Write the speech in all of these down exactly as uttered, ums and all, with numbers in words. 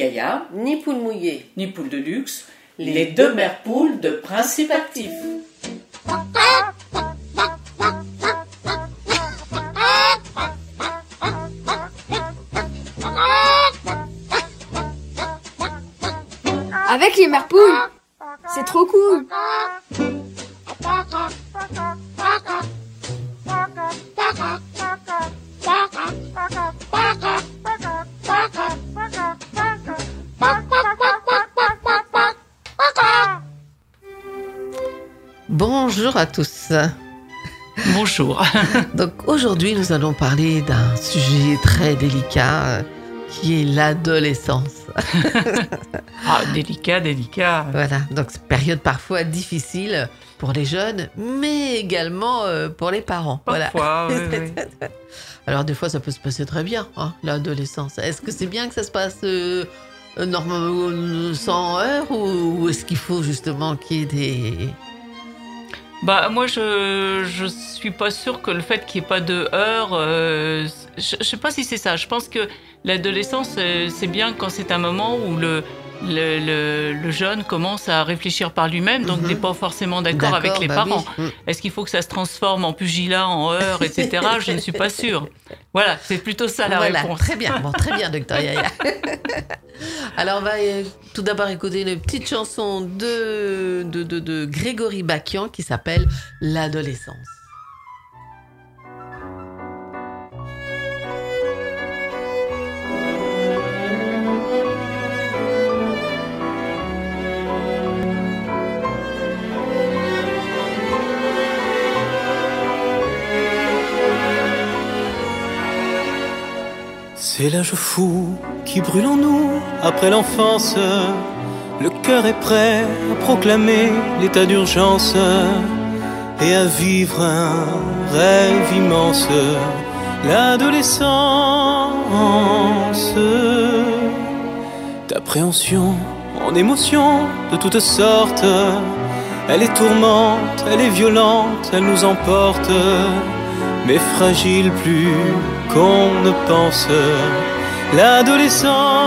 Yaya, ni poule mouillée, ni poule de luxe, les, les deux mères poules de Principe Actif. Avec les mères poules, c'est trop cool. Bonjour à tous. Bonjour. Donc aujourd'hui, nous allons parler d'un sujet très délicat qui est l'adolescence. Ah, délicat, délicat. Voilà, donc c'est une période parfois difficile pour les jeunes, mais également euh, pour les parents. Parfois, voilà. oui, oui. Alors des fois, ça peut se passer très bien, hein, l'adolescence. Est-ce que c'est bien que ça se passe euh, normalement sans heures ou, ou est-ce qu'il faut justement qu'il y ait des... Bah moi je je suis pas sûre que le fait qu'il n'y ait pas de heures, euh, je, je sais pas si c'est ça. Je pense que l'adolescence euh, c'est bien quand c'est un moment où le le, le, le jeune commence à réfléchir par lui-même, donc mm-hmm. n'est pas forcément d'accord, d'accord avec les bah parents. Oui. Est-ce qu'il faut que ça se transforme en pugilat, en heures, et cetera. Je ne suis pas sûre. Voilà, c'est plutôt ça la voilà, réponse. Très bien, bon, très bien, docteur Yaya. Alors, on va euh, tout d'abord écouter une petite chanson de, de, de, de Grégory Bakian qui s'appelle « L'adolescence ». C'est l'âge fou qui brûle en nous après l'enfance. Le cœur est prêt à proclamer l'état d'urgence et à vivre un rêve immense, l'adolescence. D'appréhension en émotion de toutes sortes, elle est tourmente, elle est violente, elle nous emporte, mais fragile plus qu'on ne pense, l'adolescence.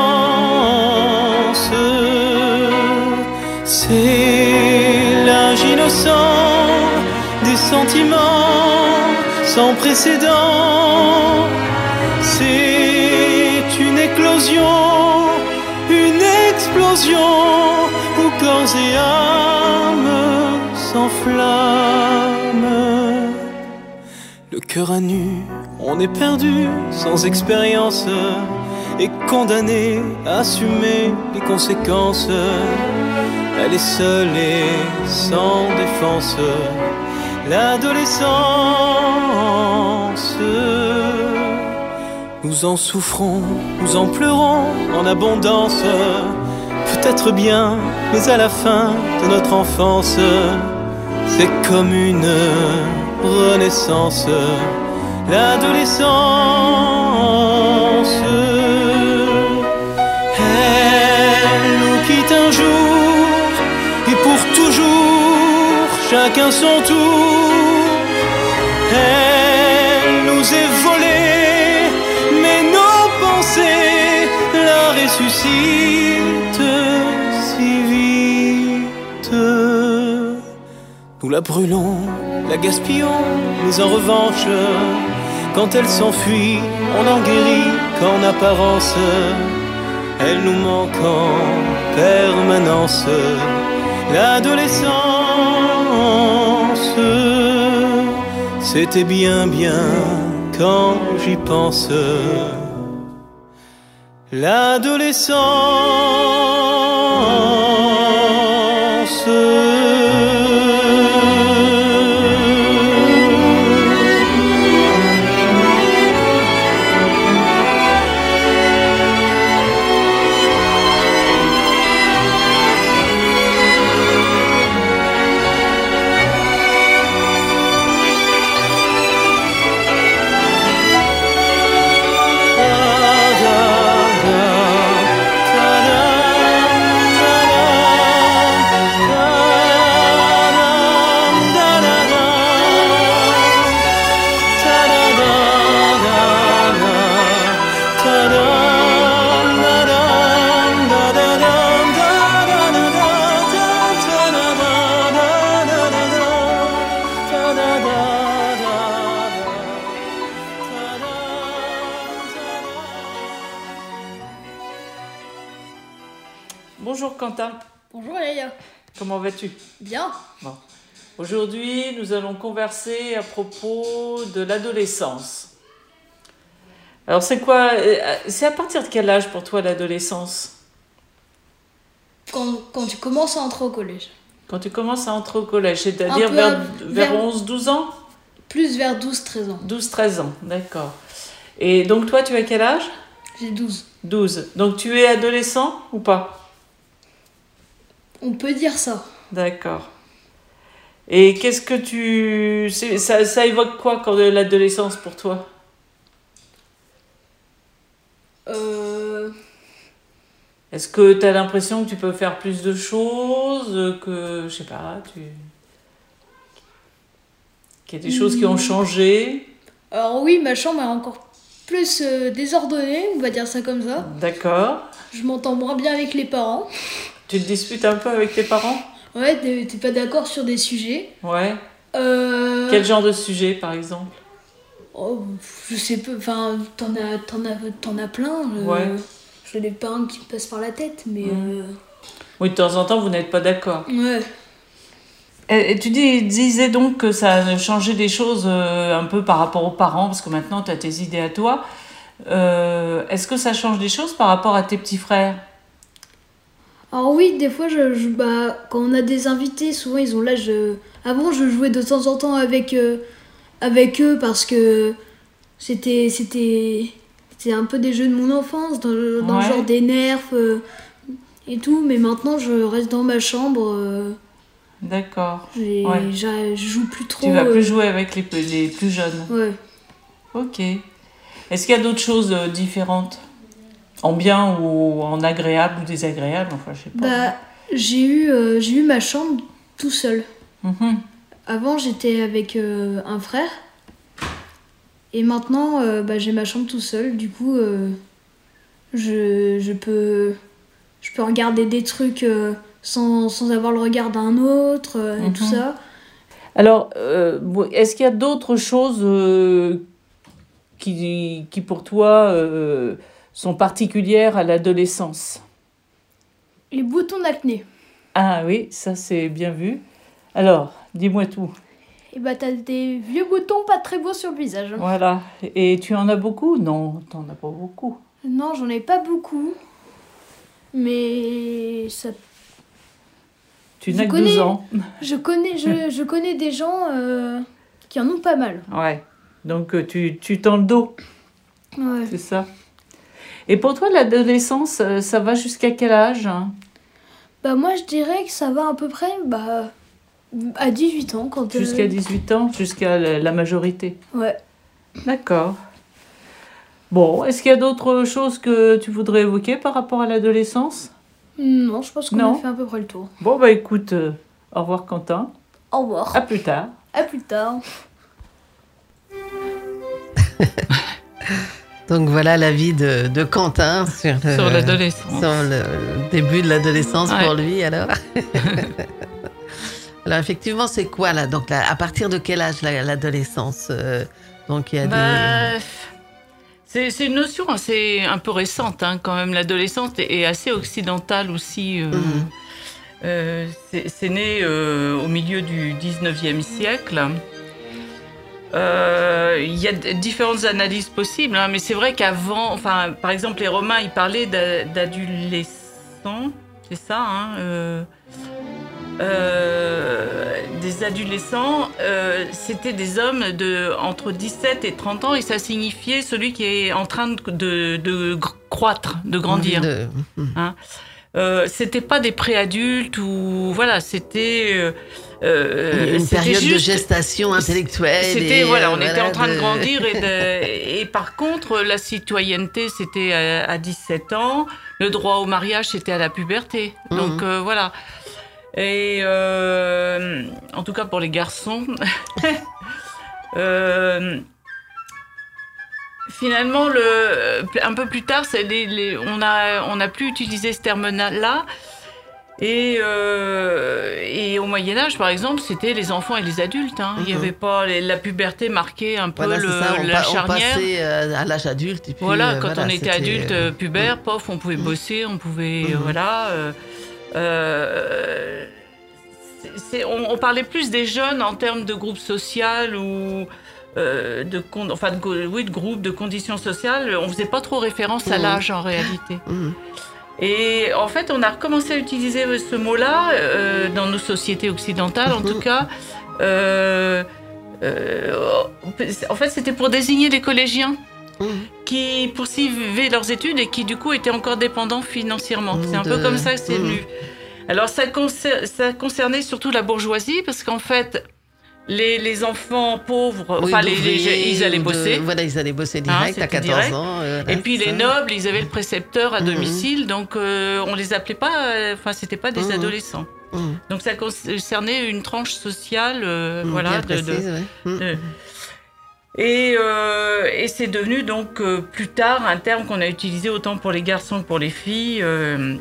C'est l'âge innocent des sentiments sans précédent. C'est une éclosion, une explosion où corps et âme s'enflamment. Le cœur à nu, on est perdu, sans expérience, et condamné à assumer les conséquences. Elle est seule et sans défense, l'adolescence. Nous en souffrons, nous en pleurons en abondance, peut-être bien, mais à la fin de notre enfance, c'est comme une renaissance, l'adolescence. Elle nous quitte un jour et pour toujours, chacun son tour. Elle nous est volée, mais nos pensées la ressuscitent si vite. Nous la brûlons, la gaspillons, mais en revanche, quand elle s'enfuit, on en guérit qu'en apparence. Elle nous manque en permanence, l'adolescence. C'était bien, bien, quand j'y pense, l'adolescence. Bonjour Quentin, Bonjour Léa. comment vas-tu? Bien. Bon. Aujourd'hui, nous allons converser à propos de l'adolescence. Alors, c'est quoi? C'est à partir de quel âge pour toi l'adolescence? Quand, quand tu commences à entrer au collège. Quand tu commences à entrer au collège, c'est-à-dire Un peu vers, à- vers vers- onze douze ans? Plus vers douze treize ans. douze treize ans, d'accord. Et donc, toi, tu as quel âge? J'ai douze. douze. Donc, tu es adolescent ou pas? On peut dire ça. D'accord. Et qu'est-ce que tu... c'est- Ça, ça évoque quoi quand de l'adolescence pour toi? Euh... Est-ce que tu as l'impression que tu peux faire plus de choses, que, je sais pas, tu... qu'il y a des choses qui ont changé? Alors oui, ma chambre est encore plus euh, désordonnée, on va dire ça comme ça. D'accord. Je m'entends moins bien avec les parents. Tu te disputes un peu avec tes parents? Ouais, t'es t'es pas d'accord sur des sujets. Ouais. Euh... Quel genre de sujet, par exemple? Oh, je sais pas, enfin, t'en as, t'en as, t'en as plein. euh, Ouais. Je n'ai pas un qui me passe par la tête, mais... Mm. Oui, de temps en temps, vous n'êtes pas d'accord. euh, Ouais. Et, et tu dis, disais donc que ça a changé des choses euh, un peu par rapport aux parents, parce que maintenant, tu as tes idées à toi. Euh, est-ce que ça change des choses par rapport à tes petits frères? Alors oui, des fois, je, je- bah, quand on a des invités, souvent ils ont l'âge... euh, Avant, je jouais de temps en temps avec, euh, avec eux parce que c'était, c'était, c'était un peu des jeux de mon enfance, dans, le- dans Ouais. le genre des nerfs euh, et tout. Mais maintenant, je reste dans ma chambre. euh, D'accord. j'ai- Ouais. j'a- je joue plus trop. Tu vas euh, plus jouer avec les, les plus jeunes. Ouais. Ok. Est-ce qu'il y a d'autres choses euh, différentes? En bien ou en agréable ou désagréable? Enfin, je sais pas. Bah, j'ai eu, euh, j'ai eu ma chambre tout seul. Mhm. Avant, j'étais avec euh, un frère. Et maintenant, euh, bah, j'ai ma chambre tout seul. Du coup, euh, je, je, peux, je peux regarder des trucs euh, sans, sans avoir le regard d'un autre euh, et tout Mhm. ça. Alors, euh, bon, est-ce qu'il y a d'autres choses euh, qui, qui, pour toi, euh, sont particulières à l'adolescence? Les boutons d'acné. Ah oui, ça c'est bien vu. Alors, dis-moi tout. Et bah, t'as des vieux boutons pas très beaux sur le visage. Voilà. Et tu en as beaucoup? Non, t'en as pas beaucoup. Non, j'en ai pas beaucoup. Mais ça, Tu Je n'as que connais. douze ans. je, connais, je, je connais des gens euh, qui en ont pas mal. Ouais. Donc, euh, tu, tu tends le dos, Ouais. c'est ça. Et pour toi, l'adolescence, euh, ça va jusqu'à quel âge, hein? Bah, moi, je dirais que ça va à peu près bah, à dix-huit ans. Quand, euh, Jusqu'à dix-huit ans, jusqu'à la la majorité. Ouais. D'accord. Bon, est-ce qu'il y a d'autres choses que tu voudrais évoquer par rapport à l'adolescence? Non, je pense qu'on Non. a fait à peu près le tour. Bon, bah écoute, euh, au revoir Quentin. Au revoir. À plus tard. À plus tard. Donc voilà la vie de, de Quentin sur, le- Sur l'adolescence. sur le, le début de l'adolescence Ouais. pour lui alors. Alors effectivement c'est quoi là? Donc là, à partir de quel âge la- l'adolescence euh, Donc il y a Bah, c'est c'est une notion assez un peu récente hein, quand même. L'adolescence est est assez occidentale aussi. euh, Mhm. euh, c'est c'est né euh, au milieu du dix-neuvième siècle. Euh, Il y a d- différentes analyses possibles, hein, mais c'est vrai qu'avant, enfin, par exemple, les Romains, ils parlaient d'a- d'adolescents, c'est ça, hein, euh, euh, des adolescents, euh, c'était des hommes de entre dix-sept et trente ans, et ça signifiait celui qui est en train de, de, de gr- croître, de grandir. de- Euh, c'était pas des préadultes ou voilà, c'était euh, euh, une c'était période de juste- gestation intellectuelle. C'était et, voilà, euh, on était en train de de- grandir et, de- et par contre la citoyenneté c'était à, à dix-sept ans, le droit au mariage c'était à la puberté. Mhm. Donc euh, voilà. Et euh, en tout cas pour les garçons. euh, Finalement, le, un peu plus tard, c'est les, les- on a on a plus utilisé ce terme-là. Et, euh, et au Moyen Âge, par exemple, c'était les enfants et les adultes. Hein. Il n'y Mhm. avait pas les- la puberté marquait un peu Voilà, c'est le, ça, on, la pa- on charnière. passait euh, à l'âge adulte. Et puis, Voilà, euh, quand voilà, on était c'était, adulte, euh, euh, pubère, pof, on pouvait bosser, on pouvait, euh, Mhm. voilà. euh, Euh, c'est, c'est, on, on parlait plus des jeunes en termes de groupe social ou euh, de, enfin de, oui, de groupe, de conditions sociales. On faisait pas trop référence à l'âge en réalité. Mmh. Et en fait, on a recommencé à utiliser ce mot-là euh, dans nos sociétés occidentales, en tout cas. Euh, euh, en fait, c'était pour désigner les collégiens mmh. qui poursuivaient leurs études et qui, du coup, étaient encore dépendants financièrement. C'est un de... peu comme ça que c'est mmh. venu. Alors, ça, concer... ça concernait surtout la bourgeoisie, parce qu'en fait... Les, les enfants pauvres, oui, enfin, les, les, ils allaient bosser. De, voilà, ils allaient bosser direct hein, à quatorze direct. Ans. Euh, et puis ça. Les nobles, ils avaient le précepteur à mmh. domicile, donc euh, on les appelait pas, enfin, euh, c'était pas des mmh. adolescents. Mmh. Donc ça concernait une tranche sociale, euh, mmh, voilà. De, précise, de, ouais. mmh. de, et, euh, et c'est devenu donc euh, plus tard un terme qu'on a utilisé autant pour les garçons que pour les filles. Euh,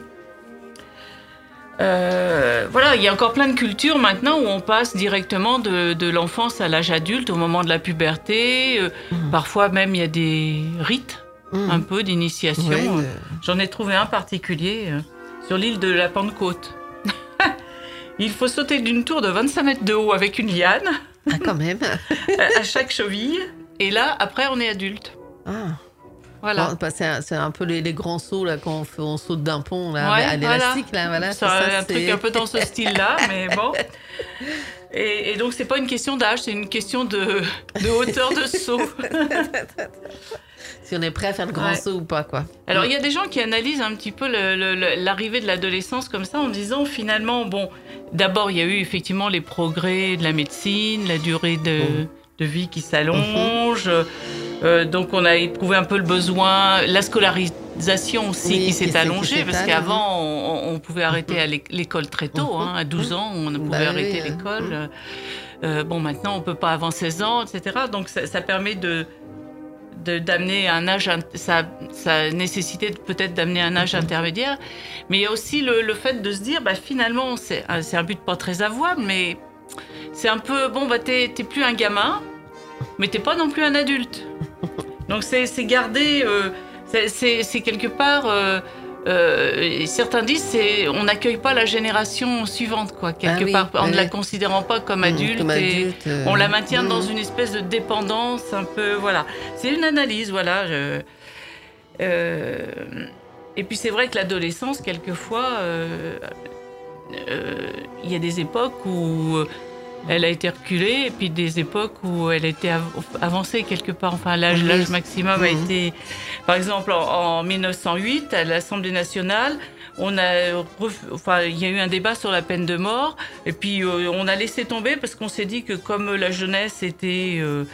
Euh, voilà, il y a encore plein de cultures maintenant où on passe directement de, de l'enfance à l'âge adulte au moment de la puberté. Euh, mmh. Parfois même il y a des rites mmh. un peu d'initiation. Ouais, euh... J'en ai trouvé un particulier euh, sur l'île de la Pentecôte. Il faut sauter d'une tour de vingt-cinq mètres de haut avec une liane. Ah, quand même. à, à chaque cheville. Et là, après, on est adulte. Ah. Voilà. Bon, bah, c'est, un, c'est un peu les, les grands sauts là, quand on, fait, on saute d'un pont là, ouais, à l'élastique. Voilà. Là, voilà, c'est, c'est ça, un c'est... truc un peu dans ce style-là, mais bon. Et, et donc, c'est pas une question d'âge, c'est une question de, de hauteur de saut. Si on est prêt à faire le grand ouais. saut ou pas, quoi. Alors, il y a des gens qui analysent un petit peu le, le, l'arrivée de l'adolescence comme ça, en disant finalement, bon, d'abord, il y a eu effectivement les progrès de la médecine, la durée de, mmh. de vie qui s'allonge. Mmh. Euh, donc on a éprouvé un peu le besoin, la scolarisation aussi oui, qui s'est allongée, qui parce qu'avant on, on pouvait arrêter à l'école très tôt, hein, à douze ans on pouvait bah, arrêter oui, l'école. Hein. Euh, bon maintenant on peut pas avant seize ans, et cetera. Donc ça, ça permet de, de d'amener un âge, ça, ça nécessitait peut-être d'amener un âge intermédiaire, mais il y a aussi le, le fait de se dire, bah finalement c'est, c'est un but pas très avouable, mais c'est un peu bon bah t'es, t'es plus un gamin. Mais t'es pas non plus un adulte. Donc c'est, c'est garder, euh, c'est, c'est, c'est quelque part, euh, euh, certains disent, c'est, on n'accueille pas la génération suivante, quoi, quelque ah oui, part, en oui. ne la considérant pas comme adulte, comme adulte et euh, on la maintient mmh. dans une espèce de dépendance un peu, voilà. C'est une analyse, voilà. Je, euh, et puis c'est vrai que l'adolescence, quelquefois, il euh, euh, y a des époques où elle a été reculée, et puis des époques où elle a été av- avancée quelque part. Enfin, l'âge, mmh. l'âge maximum mmh. a été... Par exemple, en, en dix-neuf cent huit, à l'Assemblée nationale, on a ref... enfin, il y a eu un débat sur la peine de mort, et puis euh, on a laissé tomber parce qu'on s'est dit que comme la jeunesse était... Euh,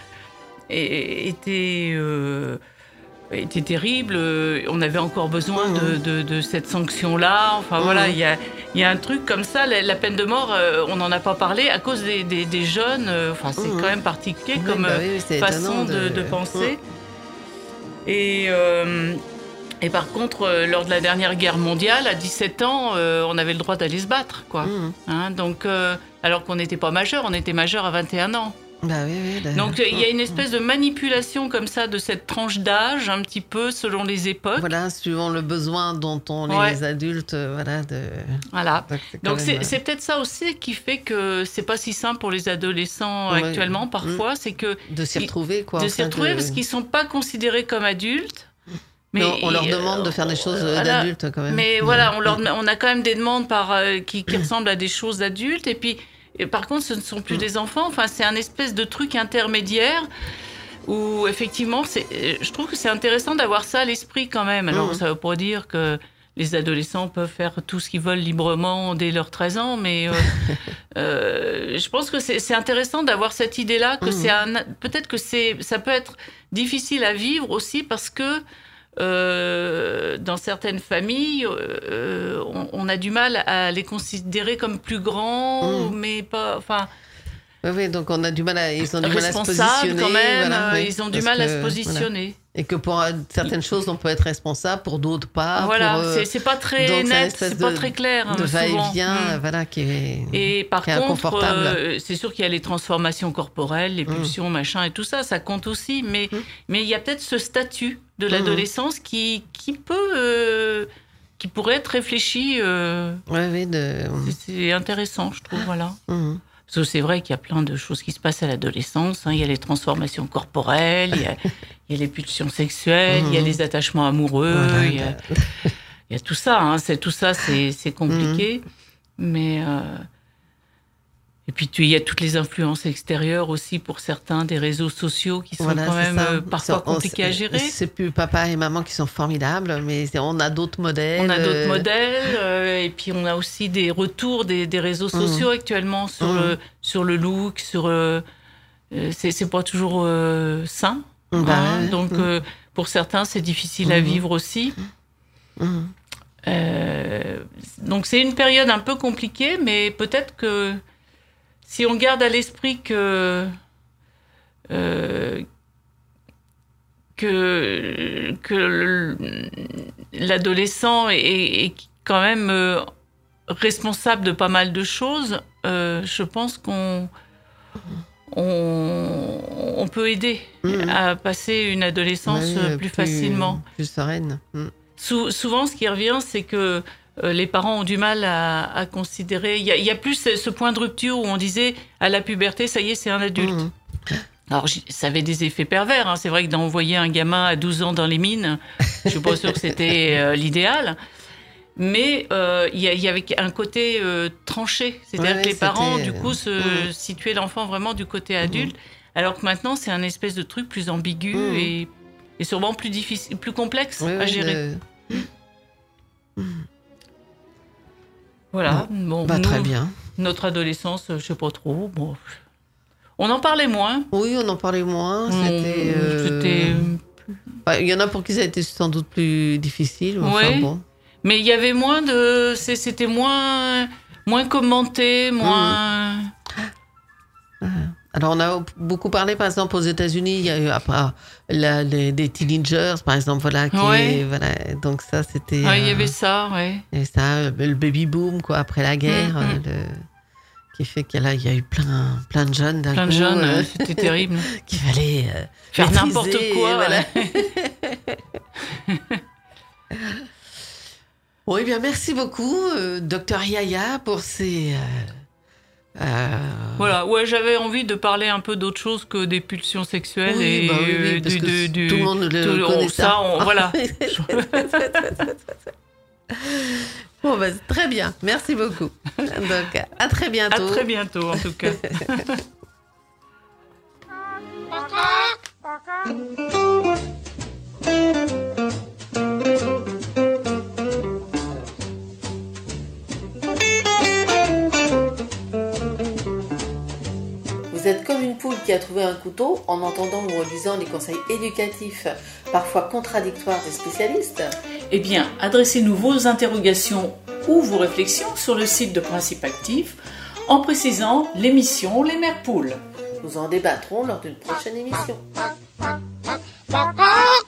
était euh, était terrible, on avait encore besoin de, de, de cette sanction-là. Enfin mmh. voilà, il y a, y a un truc comme ça, la, la peine de mort, on n'en a pas parlé à cause des, des, des jeunes. Enfin, c'est mmh. quand même particulier oui, comme bah oui, façon de, de, de penser. Mmh. Et, euh, et par contre, lors de la dernière guerre mondiale, à dix-sept ans, euh, on avait le droit d'aller se battre, quoi. Mmh. Hein, donc, euh, alors qu'on n'était pas majeur, on était majeur à vingt et un ans. Bah oui, oui, là... Donc il y a une espèce de manipulation comme ça de cette tranche d'âge un petit peu selon les époques. Voilà, suivant le besoin dont on ouais. les adultes, voilà. De... Voilà. Donc c'est, Donc c'est, c'est peut-être ça aussi qui fait que c'est pas si simple pour les adolescents ouais. actuellement parfois, mmh. c'est que de s'y retrouver quoi. De s'y retrouver de... parce qu'ils sont pas considérés comme adultes. Mais non, on leur demande euh, de faire des choses euh, voilà. d'adultes quand même. Mais ouais. voilà, on leur, on a quand même des demandes par euh, qui, qui ressemblent à des choses d'adultes et puis. Et par contre, ce ne sont plus mmh. des enfants. Enfin, c'est un espèce de truc intermédiaire où, effectivement, c'est, je trouve que c'est intéressant d'avoir ça à l'esprit quand même. Alors, mmh. ça ne veut pas dire que les adolescents peuvent faire tout ce qu'ils veulent librement dès leurs treize ans, mais euh, euh, je pense que c'est, c'est intéressant d'avoir cette idée-là, que mmh. c'est un, peut-être que c'est, ça peut être difficile à vivre aussi parce que Euh, dans certaines familles, euh, on, on a du mal à les considérer comme plus grands, mmh. mais pas, enfin. Oui, oui, donc on a du mal à, ils ont du mal à se positionner. Quand même, voilà, oui, ils ont du mal que, à se positionner. Voilà. Et que pour certaines choses, on peut être responsable, pour d'autres pas. Voilà, pour, c'est, c'est pas très net, c'est de, pas très clair. De hein, va-et-vient, mmh. voilà, qui est, et par qui est contre, inconfortable. Euh, c'est sûr qu'il y a les transformations corporelles, les pulsions, mmh. machin, et tout ça, ça compte aussi. Mais, mmh. mais il y a peut-être ce statut de l'adolescence mmh. qui, qui peut euh, qui pourrait être réfléchi. Euh, ouais, oui, de... c'est, c'est intéressant, je trouve, voilà. Mmh. Parce que c'est vrai qu'il y a plein de choses qui se passent à l'adolescence. Hein. Il y a les transformations corporelles, il y a, il y a les pulsions sexuelles, mmh. il y a les attachements amoureux, voilà, il, y a, il y a tout ça. Hein. C'est, tout ça, c'est, c'est compliqué. Mmh. Mais... Euh, Et puis, tu, il y a toutes les influences extérieures aussi pour certains, des réseaux sociaux qui sont voilà, quand même euh, parfois ça, compliqués à gérer. C'est plus papa et maman qui sont formidables, mais on a d'autres modèles. On a d'autres modèles, euh, et puis on a aussi des retours des, des réseaux sociaux mmh. actuellement sur, mmh. le, sur le look, sur... Euh, c'est, c'est pas toujours euh, sain. Bah, hein, ouais. Donc, mmh. euh, pour certains, c'est difficile mmh. à vivre aussi. Mmh. Euh, donc, c'est une période un peu compliquée, mais peut-être que... Si on garde à l'esprit que, euh, que, que l'adolescent est, est quand même euh, responsable de pas mal de choses, euh, je pense qu'on on, on peut aider mmh. à passer une adolescence oui, plus, plus facilement. Plus sereine. Mmh. Sou, souvent, ce qui revient, c'est que les parents ont du mal à, à considérer... Il y, a, il y a plus ce point de rupture où on disait, à la puberté, ça y est, c'est un adulte. Mmh. Alors, ça avait des effets pervers. Hein. C'est vrai que d'envoyer un gamin à douze ans dans les mines, je ne suis pas sûre que c'était euh, l'idéal. Mais euh, il, y a, il y avait un côté euh, tranché. C'est-à-dire ouais, que les parents, du coup, se mmh. situaient l'enfant vraiment du côté adulte. Mmh. Alors que maintenant, c'est un espèce de truc plus ambigu mmh. et, et sûrement plus, difficile, plus complexe ouais, à gérer. Le... Mmh. Voilà, bon, bah, nous, très bien. Notre adolescence, je sais pas trop. Bon, on en parlait moins. Oui, on en parlait moins. C'était. On, euh... c'était... Bah, il y en a pour qui ça a été sans doute plus difficile. Enfin, oui, bon. Mais il y avait moins de, c'était moins, moins commenté, moins. Mmh. Alors, on a beaucoup parlé, par exemple, aux États-Unis, il y a eu après, la, les, des teenagers, par exemple, voilà, qui ouais. est, voilà, donc ça, c'était... Oui, il y avait ça, oui. Et ça, le baby boom, quoi, après la guerre, mmh, le, qui fait qu'il y a, il y a eu plein, plein de jeunes d'un plein coup. Plein de jeunes, euh, c'était terrible. Qu'il fallait euh, faire n'importe quoi. Voilà. Bon, eh bien, merci beaucoup, euh, docteur Yaya, pour ces... Euh, Euh... Voilà, ouais, j'avais envie de parler un peu d'autre chose que des pulsions sexuelles oui, et bah oui, oui, parce du, que du, tout le monde le tout, connaît on, ça. ça on, voilà. Bon, bah, très bien, merci beaucoup. Donc, à très bientôt. À très bientôt, en tout cas. Vous êtes comme une poule qui a trouvé un couteau en entendant ou en lisant les conseils éducatifs, parfois contradictoires des spécialistes. Eh bien, adressez-nous vos interrogations ou vos réflexions sur le site de Principe Actif en précisant l'émission Les Mères Poules. Nous en débattrons lors d'une prochaine émission.